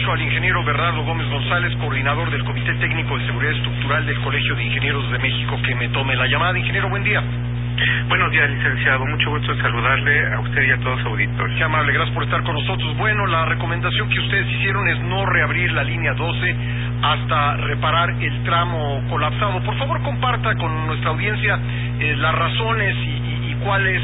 escucho al ingeniero Bernardo Gómez González, coordinador del Comité Técnico de Seguridad Estructural del Colegio de Ingenieros de México, que me tome la llamada. Ingeniero, buen día. Buenos días, licenciado. Mucho gusto en saludarle a usted y a todos sus auditores. Qué amable, gracias por estar con nosotros. Bueno, la recomendación que ustedes hicieron es no reabrir la línea 12 hasta reparar el tramo colapsado. Por favor, comparta con nuestra audiencia las razones y cuáles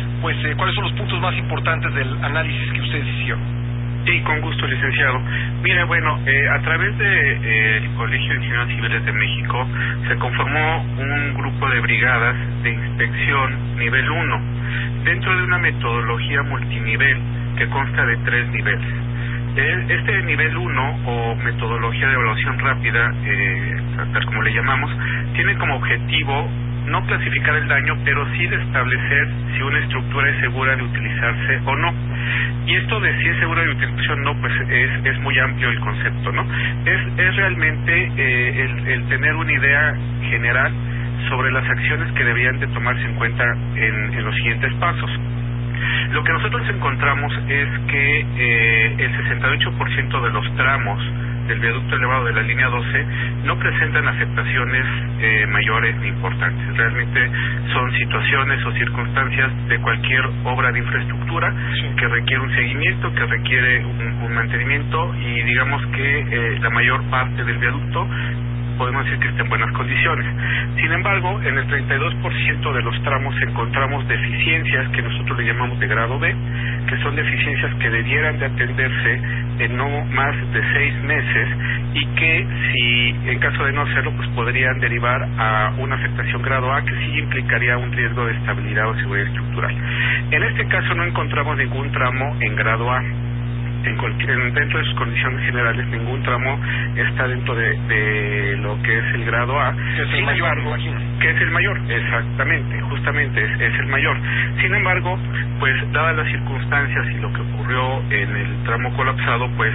son los puntos más importantes del análisis que ustedes hicieron. Sí, con gusto, licenciado. Mire, bueno, a través del Colegio de Ingenieros Civiles de México se conformó un grupo de brigadas de inspección nivel 1 dentro de una metodología multinivel que consta de 3 niveles. Este nivel 1 o metodología de evaluación rápida, tal como le llamamos, tiene como objetivo no clasificar el daño, pero sí de establecer si una estructura es segura de utilizarse o no. Y esto de si es segura de utilización o no, pues es muy amplio el concepto, ¿no? Es realmente el tener una idea general sobre las acciones que deberían de tomarse en cuenta en los siguientes pasos. Lo que nosotros encontramos es que el 68% de los tramos del viaducto elevado de la línea 12 no presentan afectaciones mayores ni importantes. Realmente son situaciones o circunstancias de cualquier obra de infraestructura que requiere un seguimiento, que requiere un mantenimiento, y digamos que la mayor parte del viaducto podemos decir que está en buenas condiciones. Sin embargo, en el 32% de los tramos encontramos deficiencias que nosotros le llamamos de grado B, que son deficiencias que debieran de atenderse en no más de 6 meses y que, si en caso de no hacerlo, pues podrían derivar a una afectación grado A, que sí implicaría un riesgo de estabilidad o seguridad estructural. En este caso no encontramos ningún tramo en grado A. Dentro de sus condiciones generales, ningún tramo está dentro de lo que es el grado A, que es el mayor, me imagino. Que es el mayor, exactamente, justamente es el mayor. Sin embargo, pues dadas las circunstancias y lo que ocurrió en el tramo colapsado, pues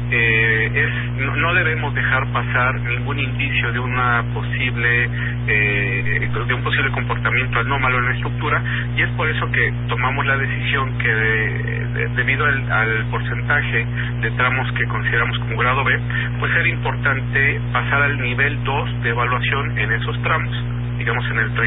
no debemos dejar pasar ningún indicio de un posible comportamiento anómalo en la estructura, y es por eso que tomamos la decisión que debido al porcentaje de tramos que consideramos como grado B, pues era importante pasar al nivel 2 de evaluación en esos tramos, digamos en el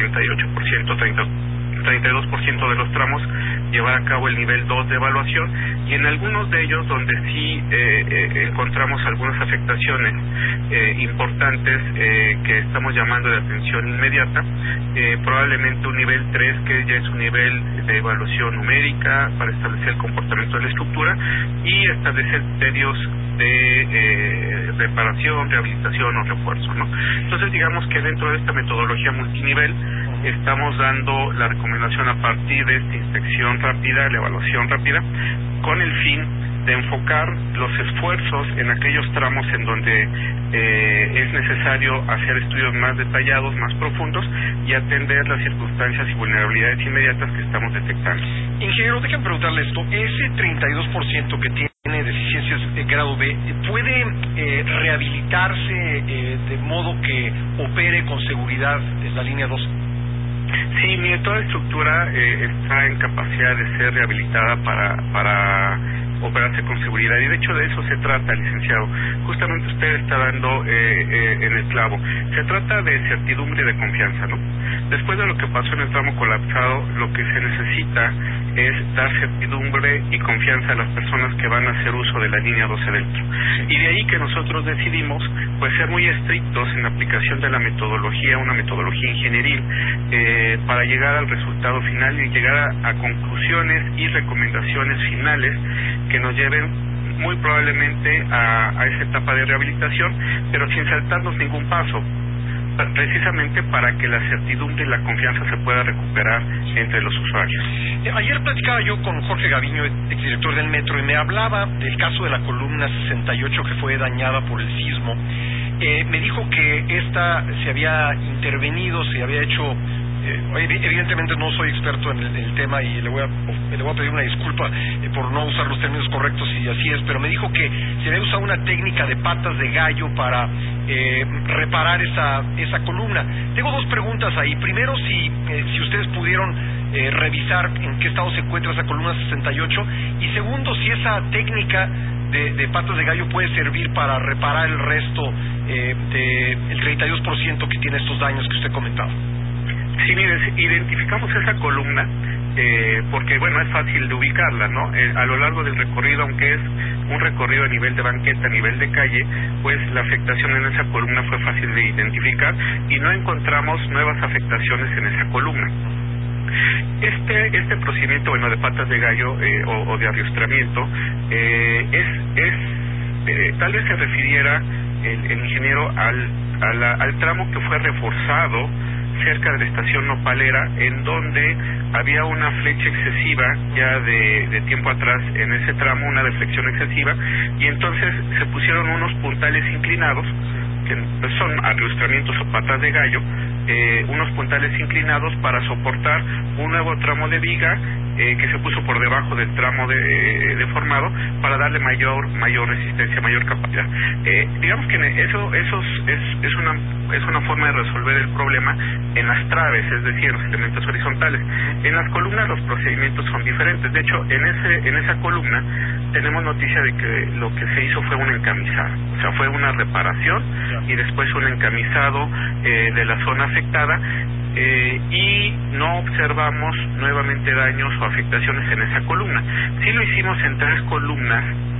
32% de los tramos, llevar a cabo el nivel 2 de evaluación, y en algunos de ellos donde sí encontramos algunas afectaciones importantes que estamos llamando de atención inmediata, probablemente un nivel 3, que ya es un nivel de evaluación numérica para establecer el comportamiento de la estructura y establecer criterios de reparación, rehabilitación o refuerzo, ¿no? Entonces, digamos que dentro de esta metodología multinivel estamos dando la recomendación a partir de esta inspección rápida, la evaluación rápida, con el fin de enfocar los esfuerzos en aquellos tramos en donde es necesario hacer estudios más detallados, más profundos, y atender las circunstancias y vulnerabilidades inmediatas que estamos detectando. Ingeniero, déjame preguntarle esto. Ese 32% que tiene deficiencias de grado B, ¿puede rehabilitarse de modo que opere con seguridad en la línea 2? Sí, mire, toda estructura está en capacidad de ser rehabilitada para operarse con seguridad, y de hecho de eso se trata, licenciado. Justamente usted está dando en el clavo. Se trata de certidumbre y de confianza, ¿no? Después de lo que pasó en el tramo colapsado, lo que se necesita es dar certidumbre y confianza a las personas que van a hacer uso de la línea 12 dentro. Y de ahí que nosotros decidimos pues ser muy estrictos en la aplicación de la metodología, una metodología ingenieril, para llegar al resultado final y llegar a conclusiones y recomendaciones finales que nos lleven muy probablemente a esa etapa de rehabilitación, pero sin saltarnos ningún paso, precisamente para que la certidumbre y la confianza se pueda recuperar entre los usuarios. Ayer platicaba yo con Jorge Gaviño, exdirector del Metro, y me hablaba del caso de la columna 68 que fue dañada por el sismo. Me dijo que esta se había intervenido, se había hecho Evidentemente no soy experto en el tema y le voy a pedir una disculpa por no usar los términos correctos, y así es, pero me dijo que se debe usar una técnica de patas de gallo para reparar esa columna. Tengo dos preguntas ahí. Primero, si ustedes pudieron revisar en qué estado se encuentra esa columna 68, y segundo, si esa técnica de patas de gallo puede servir para reparar el resto del 32% que tiene estos daños que usted comentaba. Sí, mire, identificamos esa columna porque, bueno, es fácil de ubicarla, ¿no? A lo largo del recorrido, aunque es un recorrido a nivel de banqueta, a nivel de calle, pues la afectación en esa columna fue fácil de identificar y no encontramos nuevas afectaciones en esa columna. Este procedimiento, bueno, de patas de gallo o de ariostramiento tal vez se refiriera el ingeniero al tramo que fue reforzado cerca de la estación nopalera, en donde había una flecha excesiva ya de tiempo atrás en ese tramo, una deflexión excesiva, y entonces se pusieron unos puntales inclinados, que son ariostramientos o patas de gallo, unos puntales inclinados para soportar un nuevo tramo de viga que se puso por debajo del tramo deformado para darle mayor resistencia, mayor capacidad. Digamos que eso es una forma de resolver el problema en las traves, es decir, los elementos horizontales. En las columnas los procedimientos son diferentes. De hecho, en esa columna tenemos noticia de que lo que se hizo fue un encamisado, o sea, fue una reparación y después un encamisado de la zona afectada, y no observamos nuevamente daños o afectaciones en esa columna. Sí lo hicimos en 3 columnas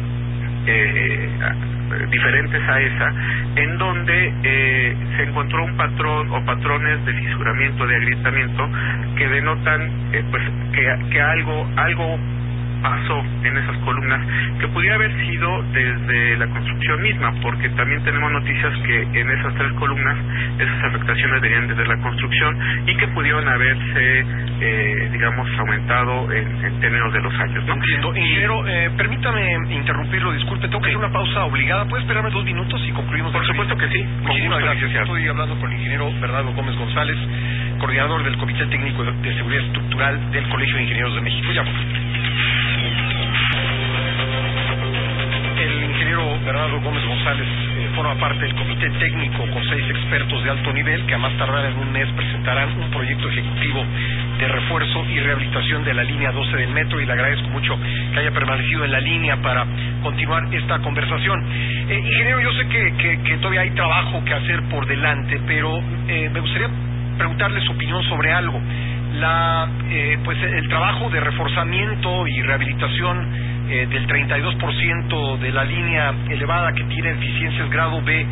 diferentes a esa, en donde se encontró un patrón o patrones de fisuramiento, de agrietamiento, que denotan pues que algo pasó en esas columnas, que pudiera haber sido desde la construcción misma, porque también tenemos noticias que en esas 3 columnas esas afectaciones venían desde la construcción y que pudieron haberse digamos aumentado en términos de los años, ¿no? Entiendo. Ingeniero, permítame interrumpirlo, disculpe, tengo que hacer una pausa obligada. ¿Puede esperarme 2 minutos y concluimos? Por supuesto que sí. Muchísimas gracias. Estoy hablando con el ingeniero Bernardo Gómez González, coordinador del Comité Técnico de Seguridad Estructural del Colegio de Ingenieros de México. Ya. El ingeniero Bernardo Gómez González forma parte del comité técnico con 6 expertos de alto nivel que a más tardar en un mes presentarán un proyecto ejecutivo de refuerzo y rehabilitación de la línea 12 del metro, y le agradezco mucho que haya permanecido en la línea para continuar esta conversación. Ingeniero, yo sé que todavía hay trabajo que hacer por delante, pero me gustaría preguntarle su opinión sobre algo. Pues el trabajo de reforzamiento y rehabilitación del 32% de la línea elevada que tiene eficiencias grado B,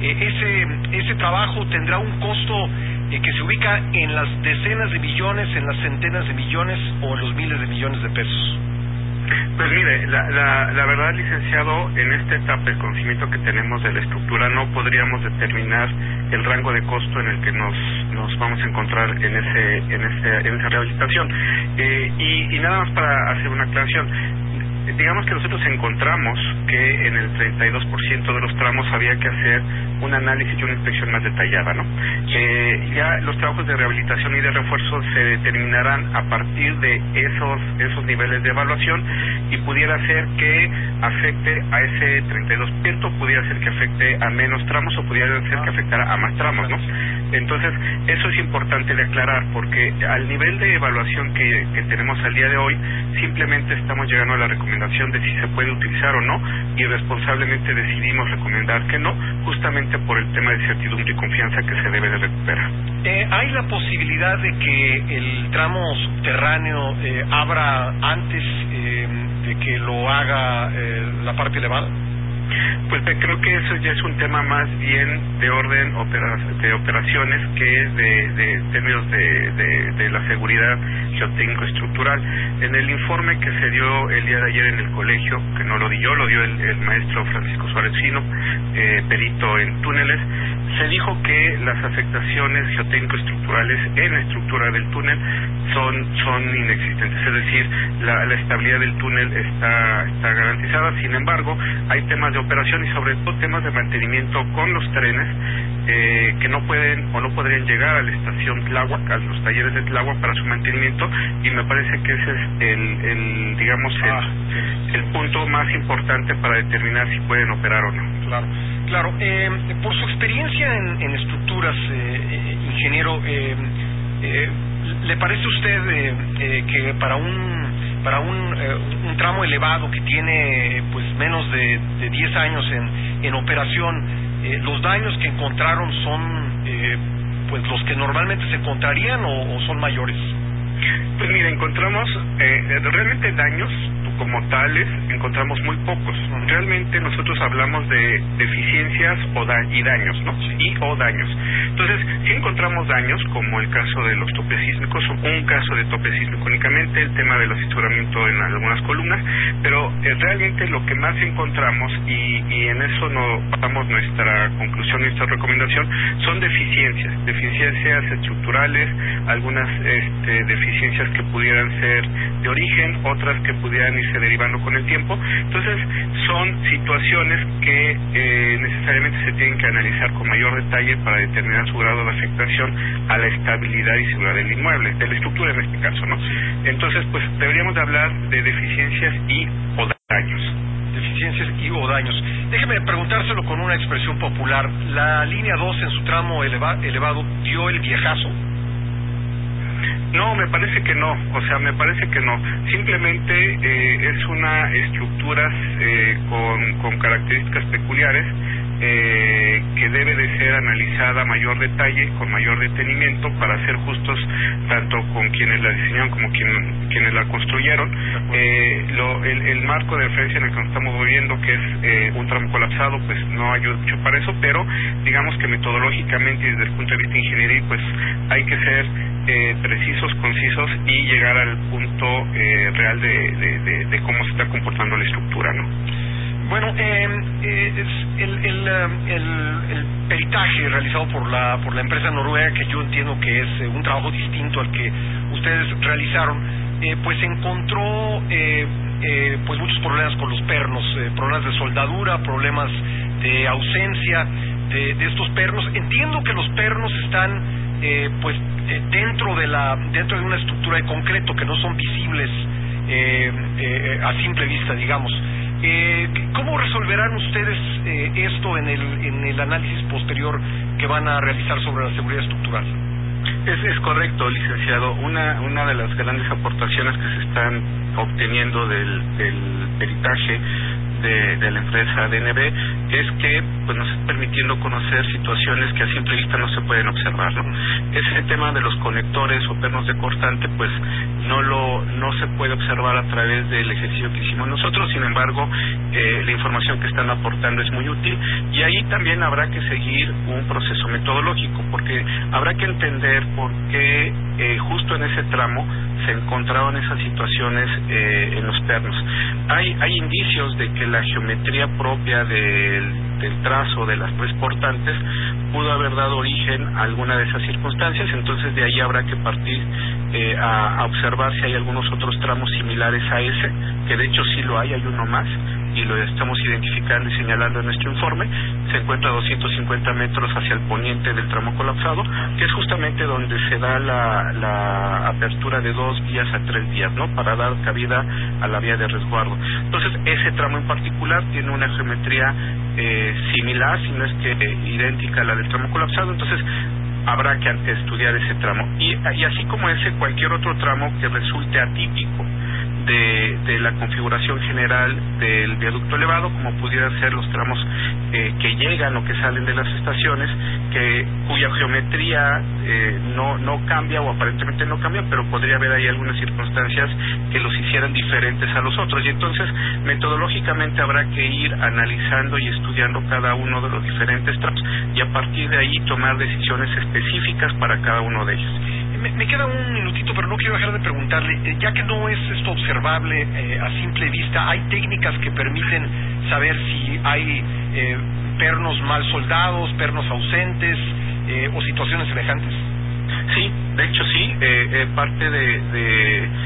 ese trabajo tendrá un costo que se ubica en las decenas de millones, en las centenas de millones o en los miles de millones de pesos. Pues mire, la verdad, licenciado, en esta etapa el conocimiento que tenemos de la estructura no podríamos determinar el rango de costo en el que nos vamos a encontrar en esa rehabilitación. Y nada más para hacer una aclaración. Digamos que nosotros encontramos que en el 32% de los tramos había que hacer un análisis y una inspección más detallada, ¿no? Ya los trabajos de rehabilitación y de refuerzo se determinarán a partir de esos niveles de evaluación, y pudiera ser que afecte a ese 32%, pudiera ser que afecte a menos tramos o pudiera ser que afectara a más tramos, ¿no? Entonces, eso es importante de aclarar, porque al nivel de evaluación que tenemos al día de hoy, simplemente estamos llegando a la recomendación de si se puede utilizar o no, y responsablemente decidimos recomendar que no, justamente por el tema de certidumbre y confianza que se debe de recuperar. ¿Hay la posibilidad de que el tramo subterráneo abra antes de que lo haga la parte elevada? Pues creo que eso ya es un tema más bien de orden de operaciones que de términos de la seguridad geotécnico-estructural. En el informe que se dio el día de ayer en el colegio, que no lo di yo, lo dio el maestro Francisco Suárez Fino, perito en túneles, se dijo que las afectaciones geotécnico-estructurales en la estructura del túnel son inexistentes, es decir, la estabilidad del túnel está garantizada. Sin embargo, hay temas de operación y sobre todo temas de mantenimiento con los trenes que no pueden o no podrían llegar a la estación Tláhuac, a los talleres de Tláhuac para su mantenimiento, y me parece que ese es el punto más importante para determinar si pueden operar o no. Claro. Por su experiencia en estructuras, ingeniero, ¿le parece a usted que para un tramo elevado que tiene pues menos de 10 años en operación, los daños que encontraron son pues los que normalmente se encontrarían o son mayores? Pues mira, encontramos realmente daños como tales, encontramos muy pocos. Realmente nosotros hablamos de deficiencias y daños, ¿no? O daños. Entonces, sí encontramos daños, como el caso de los topes sísmicos, un caso de tope sísmico únicamente, el tema de los fisuramientos en algunas columnas, pero realmente lo que más encontramos, y en eso nos basamos nuestra conclusión, nuestra recomendación, son deficiencias estructurales, algunas deficiencias que pudieran ser de origen, otras que pudieran irse derivando con el tiempo. Entonces son situaciones que necesariamente se tienen que analizar con mayor detalle para determinar su grado de afectación a la estabilidad y seguridad del inmueble, de la estructura en este caso, ¿no? Entonces pues deberíamos de hablar de deficiencias y o daños. Deficiencias y o daños. Déjeme preguntárselo con una expresión popular. ¿La línea 2 en su tramo elevado dio el viejazo? No, me parece que no, me parece que no. Simplemente es una estructura con características peculiares que debe de ser analizada a mayor detalle, con mayor detenimiento, para ser justos tanto con quienes la diseñaron como quienes la construyeron. El marco de referencia en el que nos estamos moviendo, que es un tramo colapsado, pues no ayuda mucho para eso, pero digamos que metodológicamente y desde el punto de vista ingenieril, pues hay que ser precisos, concisos y llegar al punto real de cómo se está comportando la estructura, ¿no? Bueno, el peritaje realizado por la empresa noruega, que yo entiendo que es un trabajo distinto al que ustedes realizaron, pues encontró pues muchos problemas con los pernos, problemas de soldadura, problemas de ausencia de estos pernos. Entiendo que los pernos están pues dentro de una estructura de concreto, que no son visibles a simple vista, digamos. ¿Cómo resolverán ustedes esto en el análisis posterior que van a realizar sobre la seguridad estructural? Es correcto, licenciado. Una de las grandes aportaciones que se están obteniendo del peritaje de la empresa DNB es que pues nos está permitiendo conocer situaciones que a simple vista no se pueden observar, ¿no? Ese tema de los conectores o pernos de cortante pues no se puede observar a través del ejercicio que hicimos nosotros. Sin embargo, la información que están aportando es muy útil, y ahí también habrá que seguir un proceso metodológico, porque habrá que entender por qué justo en ese tramo se encontraban esas situaciones en los pernos. Hay indicios de que la geometría propia del trazo de las tres portantes pudo haber dado origen a alguna de esas circunstancias. Entonces de ahí habrá que partir a observar si hay algunos otros tramos similares a ese, que de hecho sí lo hay uno más, y lo estamos identificando y señalando en nuestro informe. Se encuentra a 250 metros hacia el poniente del tramo colapsado, que es justamente donde se da la apertura de 2 vías a 3 vías, ¿no?, para dar cabida a la vía de resguardo. Entonces ese tramo en particular tiene una geometría similar, si no es que idéntica a la del tramo colapsado. Entonces habrá que estudiar ese tramo, y así como cualquier otro tramo que resulte atípico de la configuración general del viaducto elevado, como pudieran ser los tramos que llegan o que salen de las estaciones, cuya geometría no cambia o aparentemente no cambia, pero podría haber ahí algunas circunstancias que los hicieran diferentes a los otros, y entonces metodológicamente habrá que ir analizando y estudiando cada uno de los diferentes tramos, y a partir de ahí tomar decisiones específicas para cada uno de ellos. Me queda un minutito, pero no quiero dejar de preguntarle, ya que no es esto observable a simple vista, ¿hay técnicas que permiten saber si hay pernos mal soldados, pernos ausentes o situaciones semejantes? Sí, de hecho sí, parte de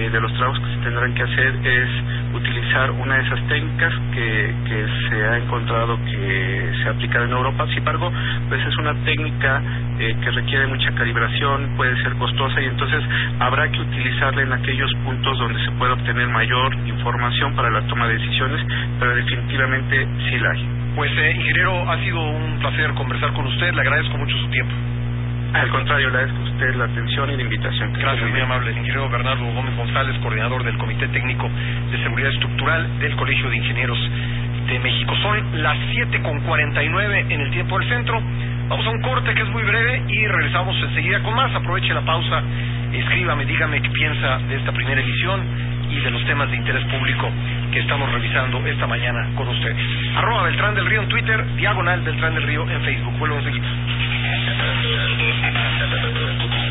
de los trabajos que se tendrán que hacer es utilizar una de esas técnicas que se ha encontrado que se aplica en Europa. Sin embargo, pues es una técnica que requiere mucha calibración, puede ser costosa, y entonces habrá que utilizarla en aquellos puntos donde se pueda obtener mayor información para la toma de decisiones, pero definitivamente sí la hay. Pues ingeniero, ha sido un placer conversar con usted, le agradezco mucho su tiempo. Al contrario, le agradezco a usted la atención y la invitación. Gracias, muy amable. El ingeniero Bernardo Gómez González, coordinador del Comité Técnico de Seguridad Estructural del Colegio de Ingenieros de México. Son las 7:49 en el tiempo del centro. Vamos a un corte que es muy breve y regresamos enseguida con más. Aproveche la pausa, escríbame, dígame qué piensa de esta primera edición y de los temas de interés público que estamos revisando esta mañana con ustedes. @Beltrán del Río en Twitter, /Beltrán del Río en Facebook. Vuelvo enseguida.